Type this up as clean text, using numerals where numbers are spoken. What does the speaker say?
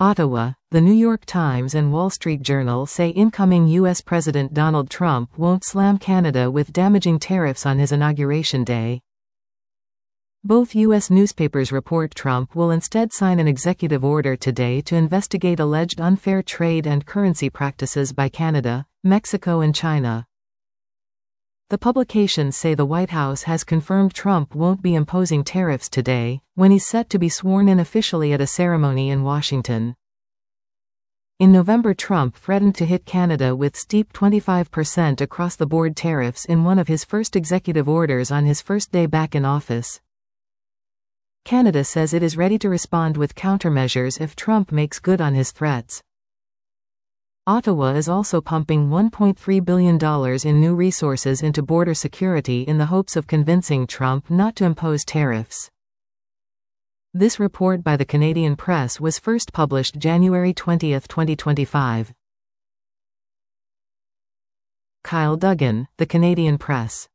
Ottawa, The New York Times and Wall Street Journal say incoming U.S. President Donald Trump won't slam Canada with damaging tariffs on his inauguration day. Both U.S. newspapers report Trump will instead sign an executive order today to investigate alleged unfair trade and currency practices by Canada, Mexico and China. The publications say the White House has confirmed Trump won't be imposing tariffs today, when he's set to be sworn in officially at a ceremony in Washington. In November, Trump threatened to hit Canada with steep 25% across-the-board tariffs in one of his first executive orders on his first day back in office. Canada says it is ready to respond with countermeasures if Trump makes good on his threats. Ottawa is also pumping $1.3 billion in new resources into border security in the hopes of convincing Trump not to impose tariffs. This report by the Canadian Press was first published January 20, 2025. Kyle Duggan, The Canadian Press.